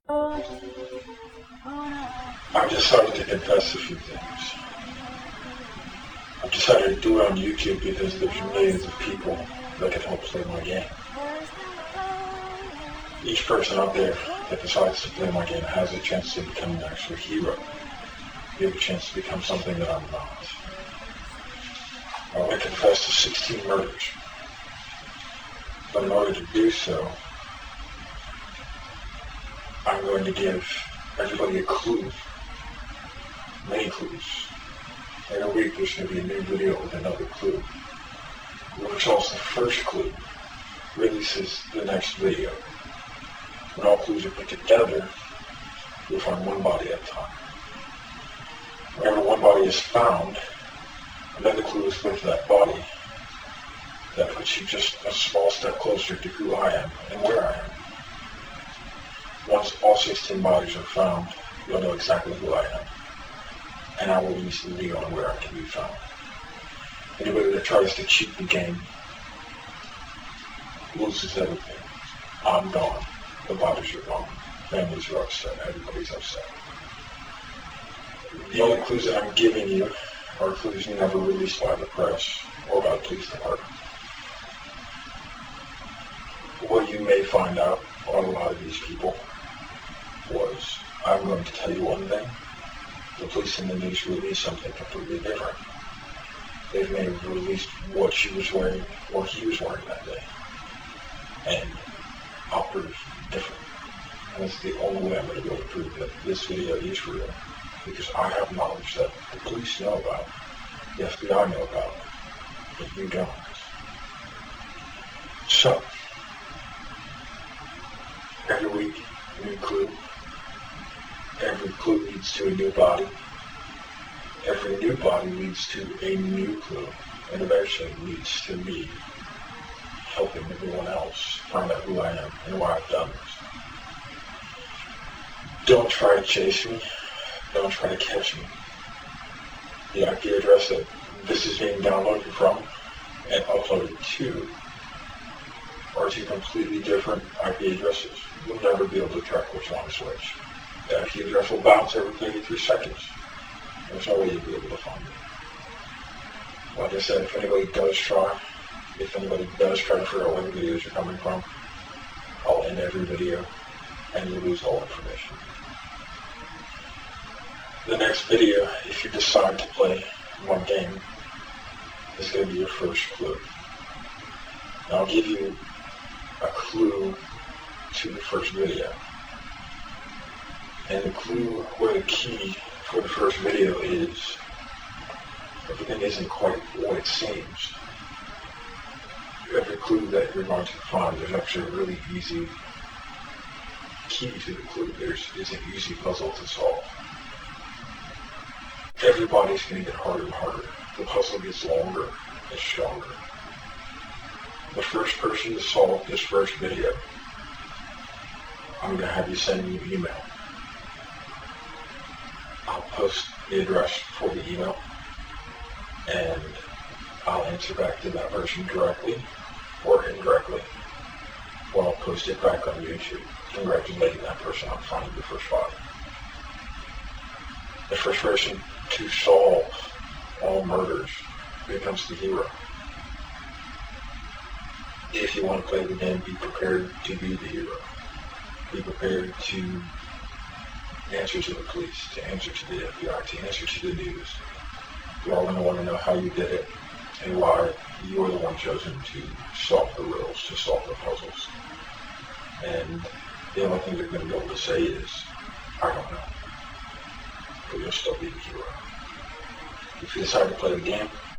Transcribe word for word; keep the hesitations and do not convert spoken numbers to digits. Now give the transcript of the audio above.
I've decided to confess a few things. I've decided to do it on YouTube because there's millions of people that can help play my game. Each person out there that decides to play my game has a chance to become an actual hero. You have a chance to become something that I'm not. I want to confess to sixteen murders. But in order to do so, I'm going to give everybody a clue. Many clues. Every week there's going to be a new video with another clue. Whoever solves the first clue releases the next video. When all clues are put together, you'll find one body at a time. Whenever one body is found, another clue is with that body. That puts you just a small step closer to who I am and where I am. Once all sixteen bodies are found, you'll know exactly who I am. And I will release the video on where I can be found. Anybody that tries to cheat the game loses everything. I'm gone. The bodies are gone. Families are upset. Everybody's upset. The only clues that I'm giving you are clues never released by the press or by the police department. What you may find out on a lot of these people was, I'm going to tell you one thing, the police and the news released something completely different. They may have released what she was wearing or he was wearing that day. And I'll prove different. And it's the only way I'm going to be able to prove that this video is real. Because I have knowledge that the police know about, the F B I know about, but you don't. So, every week, a new clue. Every clue leads to a new body. Every new body leads to a new clue. And eventually leads to me helping everyone else find out who I am and why I've done this. Don't try to chase me. Don't try to catch me. The I P address that this is being downloaded from and uploaded to are two completely different I P addresses. You'll never be able to track which one is which. The I P address will bounce every thirty-three seconds. There's no way you'll be able to find it. Like I said, if anybody does try, if anybody does try to figure out where the videos are coming from, I'll end every video and you lose all information. The next video, if you decide to play one game, is going to be your first clue. And I'll give you a clue to the first video. And the clue where the key for the first video is, everything isn't quite what it seems. Every clue that you're going to find, there's actually a really easy key to the clue. There's is an easy puzzle to solve. Everybody's going to get harder and harder. The puzzle gets longer and stronger. The first person to solve this first video, I'm going to have you send me an email. I'll post the address for the email, and I'll answer back to that person directly or indirectly, or I'll post it back on YouTube, congratulating that person on finding the first body. The first person to solve all murders becomes the hero. If you want to play the game, be prepared to be the hero. Be prepared to answer to the police, to answer to the F B I, to answer to the news. You're all going to want to know how you did it and why you're the one chosen to solve the riddles, to solve the puzzles. And the only thing you're going to be able to say is, I don't know. But you'll still be the hero. If you decide to play the game,